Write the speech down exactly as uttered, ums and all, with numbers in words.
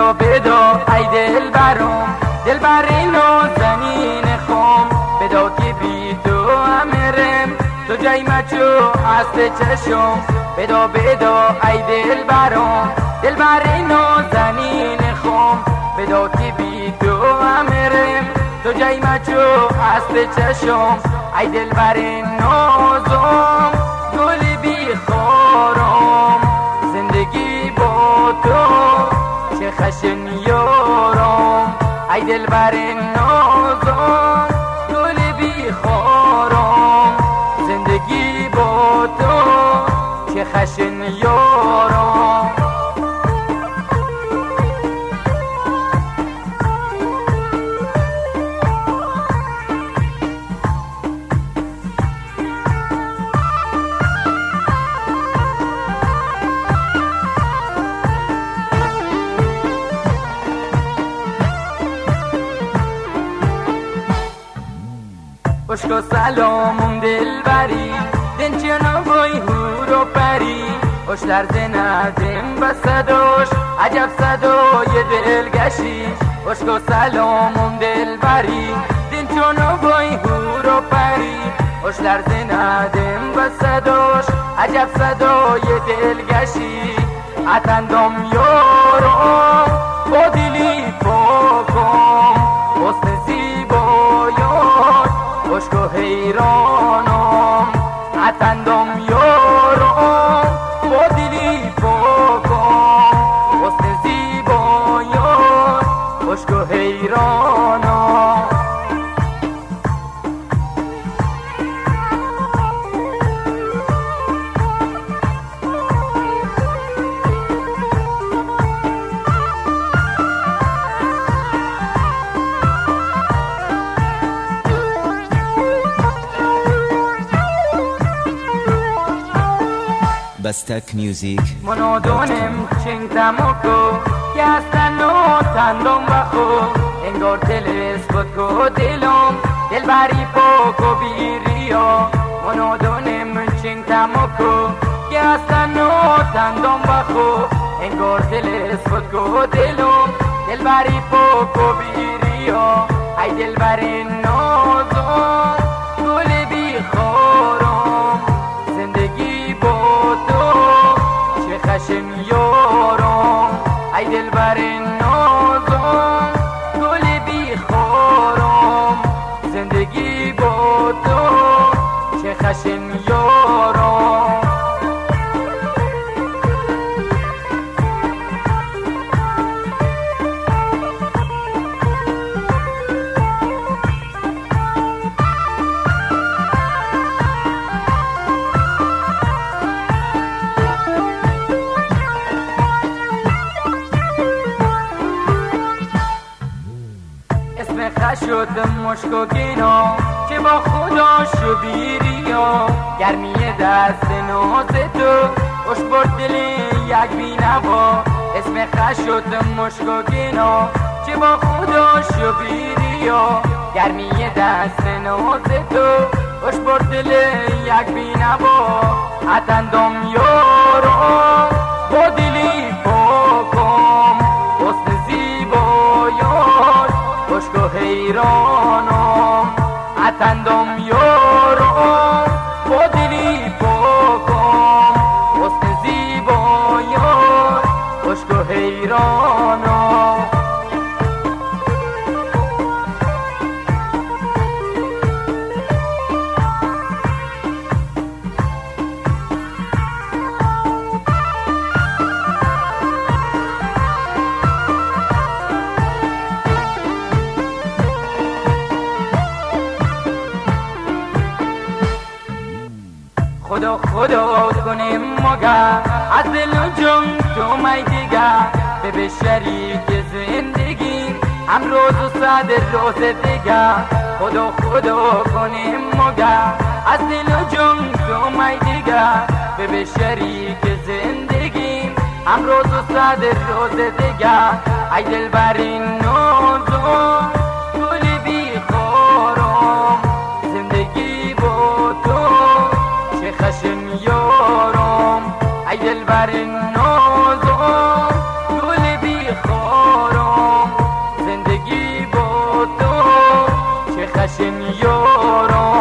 بدو بدو ای دل برام، دل بر نازنین خام، بدو که بی تو امرم، تو جای مچو است چشم. بدو بدو ای دل برام، دل بر نازنین خام، بدو که بی تو امرم، تو جای مچو است چشم. ای دل بر نازم گل بی خارم، زندگی با تو چه خشن یارم. ای دل بر نازم گل بی خارم، زندگی با تو چه خشن یارم. عشق و سلامم دل بری، دن چنا وای هور و پری، اش لرزه ندم به صداش عجب صدای دلگشی. عشق و سلامم دل بری، دن چنا وای هور و پری، اش لرزه ندم به صداش عجب صدای دلگشی. اتندم یارم با دلی پاکم، حسن زیبایان عشق و حیرانم. اتندم یارم با دلی پاکم، حسن زیبایان عشق و حیرانم. Bastak Music. منادونم چنگ تموکو که هستن و تندم بخو، انگار دل اسکت کو دلم دل بری پاکو بیریا. منادونم چنگ تموکو که هستن و تندم بخو، انگار دل اسکت کو دلم دل بری پاکو بیریا. ای دل بری نازم گل بی خارم، زندگی با تو چه خشن یارم. ای دل بر نازم گل بی خارم، زندگی با تو چه خشن یارم. شد مشک و گینا که با خدا شو بیریا، گرمی دست ناز تو خوش برد دل یک بینوا. اسم خش شد مشک و گینا که با خدا شو بیریا، گرمی دست ناز تو خوش برد دل یک بینوا. اتندم یارم با دلی پاکم، حسن زیبایان عشق و حیرانم. اتندم یارم با دلی پاکم، حسن زیبایان عشق و حیرانم. خدا خدا کنیم مگه از دل و جون تو می دیگه، به شریک زندگی امروز و صد روز دیگه. خدا خدا کنیم مگه از دل و جون تو می دیگه، به شریک زندگی امروز و صد روز دیگه. ای دل بر نازم گل بی خارم، زندگی با تو چه خشن یارم. ای دل بر نازم گل بی خارم، بشین یارم